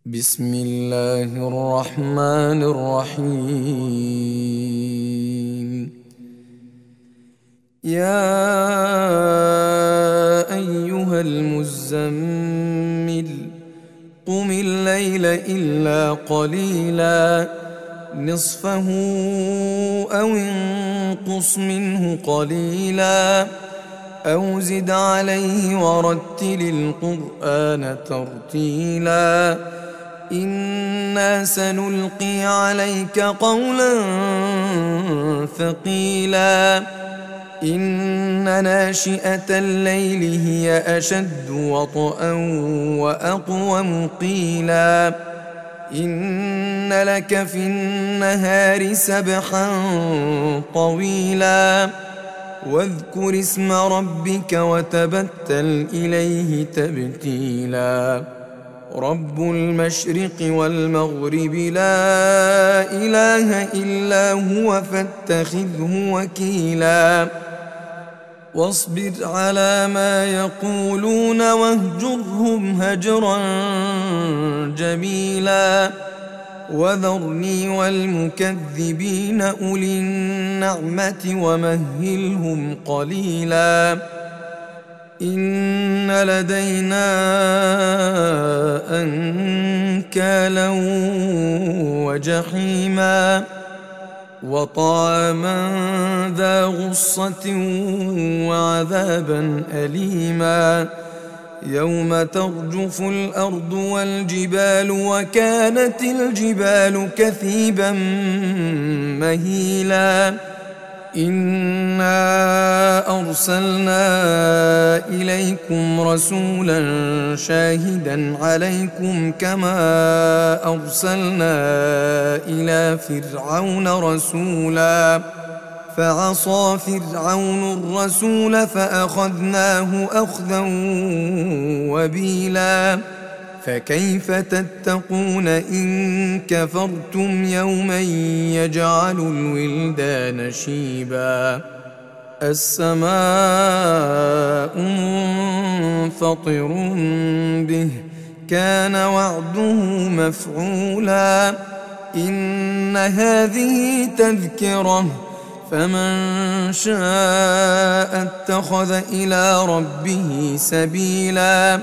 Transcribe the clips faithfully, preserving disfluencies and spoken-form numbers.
بسم الله الرحمن الرحيم. يا أيها المزمل قم الليل إلا قليلا نصفه أو انقص منه قليلا أو زد عليه ورتل القرآن ترتيلا إنا سنلقي عليك قولا ثقيلا إن ناشئة الليل هي أشد وطئا وأقوم قيلا إن لك في النهار سبحا طويلا واذكر اسم ربك وتبتل إليه تبتيلا رب المشرق والمغرب لا إله إلا هو فاتخذه وكيلا واصبر على ما يقولون واهجرهم هجرا جميلا وذرني والمكذبين أولي النعمة ومهلهم قليلا إن لدينا أنكالا وجحيما وطعاما ذا غصة وعذابا أليما يوم ترجف الأرض والجبال وكانت الجبال كثيبا مهيلا إنا أرسلنا إليكم رسولا شاهدا عليكم كما أرسلنا إلى فرعون رسولا فعصى فرعون الرسول فأخذناه أخذا وبيلا فكيف تتقون إن كفرتم يوما يجعل الولدان شيبا السماء منفطر به كان وعده مفعولا إن هذه تذكرة فمن شاء اتخذ إلى ربه سبيلا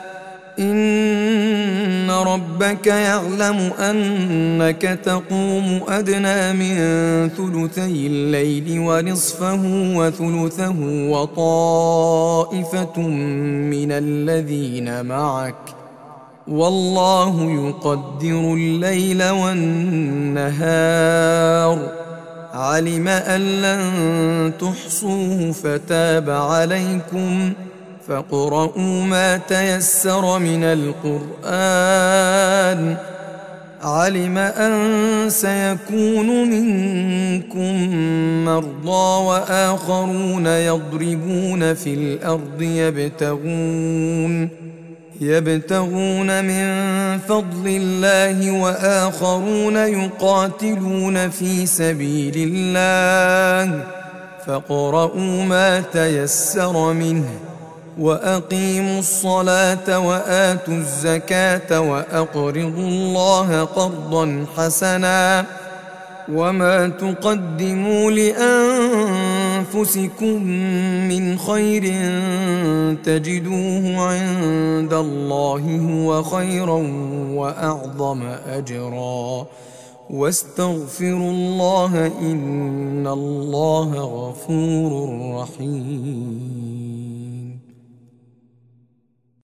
إن ربك يعلم أنك تقوم أدنى من ثلثي الليل ونصفه وثلثه وطائفة من الذين معك والله يقدر الليل والنهار علم أن لن تحصوه فتاب عليكم فاقرؤوا ما تيسر من القرآن علم أن سيكون منكم مرضى وآخرون يضربون في الأرض يبتغون يبتغون من فضل الله وآخرون يقاتلون في سبيل الله فاقرؤوا ما تيسر منه وأقيموا الصلاة وآتوا الزكاة وأقرضوا الله قرضا حسنا وما تقدموا لأنفسكم من خير تجدوه عند الله هو خيرا وأعظم أجرا واستغفروا الله إن الله غفور رحيم.